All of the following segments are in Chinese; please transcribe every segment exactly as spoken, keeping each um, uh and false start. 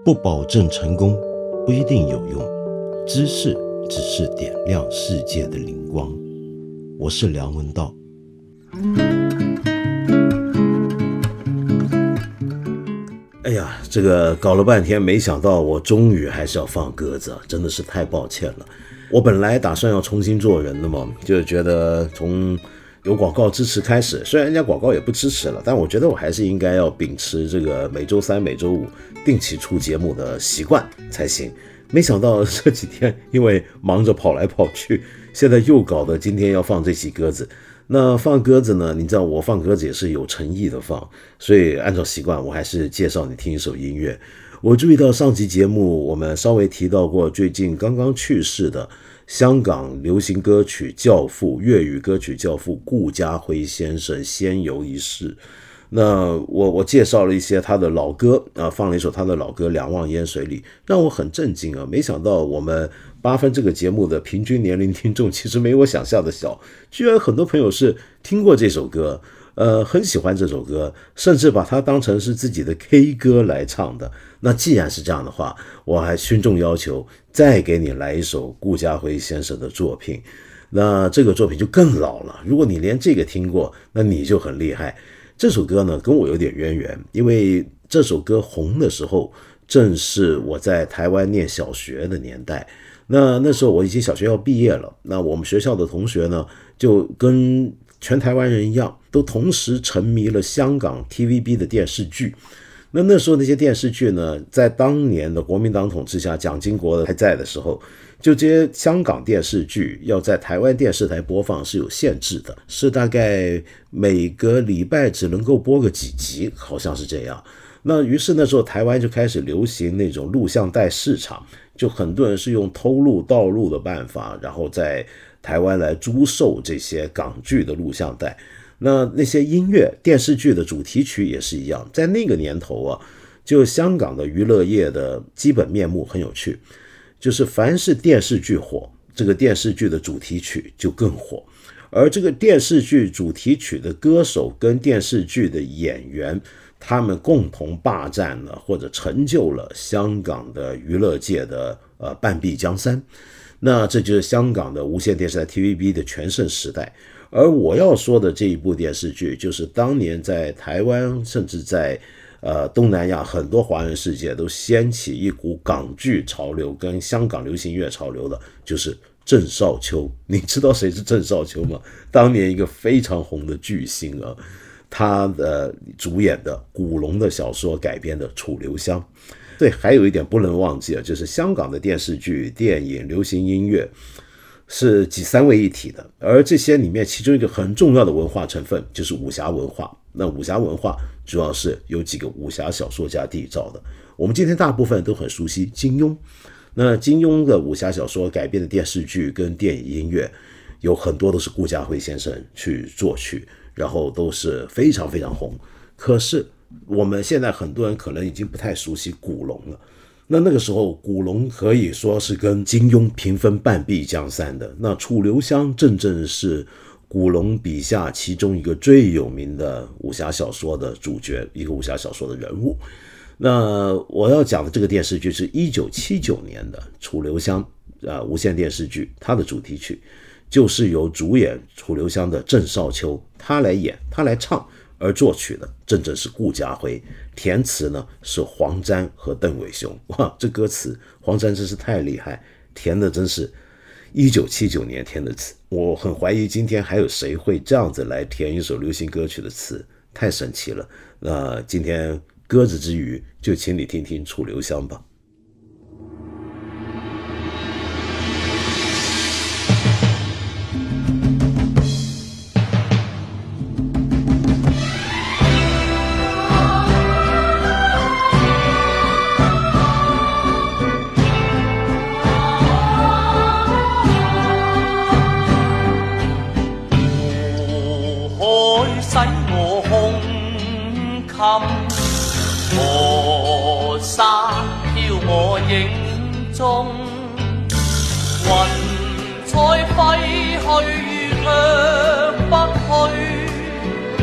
不保证成功，不一定有用，知识只是点亮世界的灵光。我是梁文道。哎呀，这个搞了半天，没想到我终于还是要放鸽子，真的是太抱歉了。我本来打算要重新做人的嘛，就觉得从有广告支持开始，虽然人家广告也不支持了，但我觉得我还是应该要秉持这个每周三、每周五定期出节目的习惯才行。没想到这几天因为忙着跑来跑去，现在又搞得今天要放这期鸽子。那放鸽子呢，你知道我放鸽子也是有诚意的放，所以按照习惯我还是介绍你听一首音乐。我注意到上集节目我们稍微提到过最近刚刚去世的香港流行歌曲教父、粤语歌曲教父顾嘉辉先生仙游一世。那我我介绍了一些他的老歌啊，放了一首他的老歌《两忘烟水里》，让我很震惊啊！没想到我们八分这个节目的平均年龄听众其实没我想象的小，居然很多朋友是听过这首歌，呃，很喜欢这首歌，甚至把它当成是自己的 K 歌来唱的。那既然是这样的话，我还慎重要求再给你来一首顾嘉辉先生的作品。那这个作品就更老了，如果你连这个听过，那你就很厉害。这首歌呢跟我有点渊源，因为这首歌红的时候正是我在台湾念小学的年代。那那时候我已经小学要毕业了，那我们学校的同学呢就跟全台湾人一样，都同时沉迷了香港 T V B 的电视剧。那那时候那些电视剧呢，在当年的国民党统治下，蒋经国还在的时候，就这些香港电视剧要在台湾电视台播放是有限制的，是大概每个礼拜只能够播个几集，好像是这样。那于是那时候台湾就开始流行那种录像带市场，就很多人是用偷录盗录的办法，然后在台湾来租售这些港剧的录像带。那那些音乐电视剧的主题曲也是一样，在那个年头啊，就香港的娱乐业的基本面目很有趣，就是凡是电视剧火，这个电视剧的主题曲就更火，而这个电视剧主题曲的歌手跟电视剧的演员，他们共同霸占了或者成就了香港的娱乐界的呃半壁江山。那这就是香港的无线电视台 T V B 的全盛时代。而我要说的这一部电视剧，就是当年在台湾甚至在呃东南亚很多华人世界都掀起一股港剧潮流跟香港流行乐潮流的，就是郑少秋。你知道谁是郑少秋吗？当年一个非常红的巨星啊，他的主演的古龙的小说改编的《楚留香》。对，还有一点不能忘记啊，就是香港的电视剧、电影、流行音乐是几三位一体的，而这些里面其中一个很重要的文化成分就是武侠文化。那武侠文化主要是有几个武侠小说家缔造的，我们今天大部分都很熟悉金庸。那金庸的武侠小说改编的电视剧跟电影音乐有很多都是顾嘉辉先生去作曲，然后都是非常非常红。可是我们现在很多人可能已经不太熟悉古龙了，那那个时候古龙可以说是跟金庸平分半壁江山的，那楚留香正正是古龙笔下其中一个最有名的武侠小说的主角，一个武侠小说的人物。那我要讲的这个电视剧是一九七九年的楚留香、呃、无线电视剧，它的主题曲就是由主演楚留香的郑少秋他来演，他来唱，而作曲的正正是顾嘉辉，填词呢是黄沾和邓伟雄。哇，这歌词黄沾真是太厉害，填的真是一九七九年填的词，我很怀疑今天还有谁会这样子来填一首流行歌曲的词，太神奇了。那今天鸽子之余，就请你听听楚留香吧。 河山飘我影中，雲彩揮去卻不去，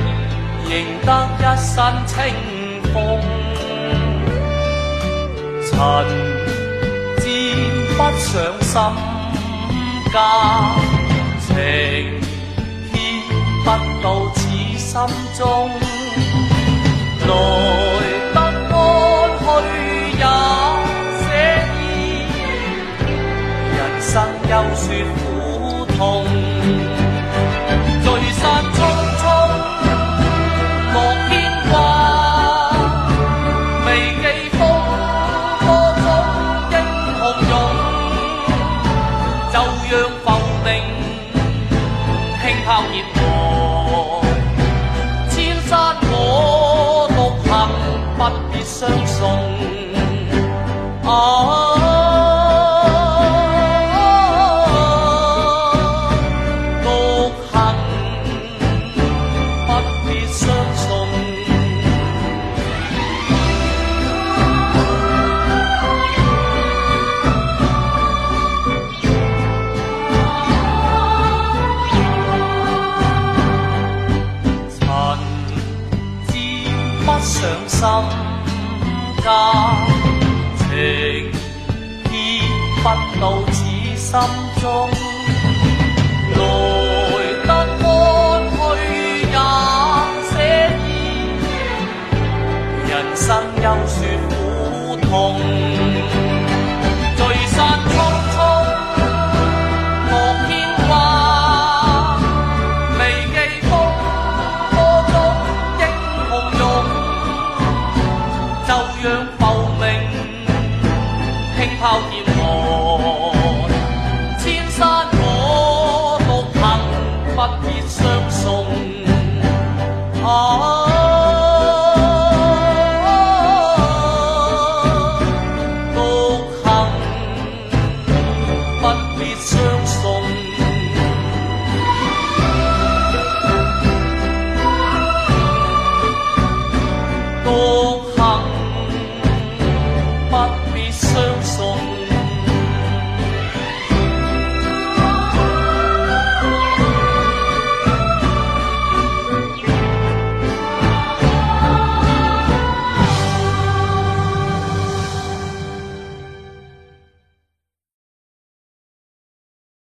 仍得一身清風。 塵沾不上心間，情牽不到此心中，來得安去也寫意，人生休說苦痛，聚散匆匆莫牽掛，未記風波中英雄勇，就讓浮名輕拋熱來，千山我獨行，不必相送。啊上心間，情牽不到此心中。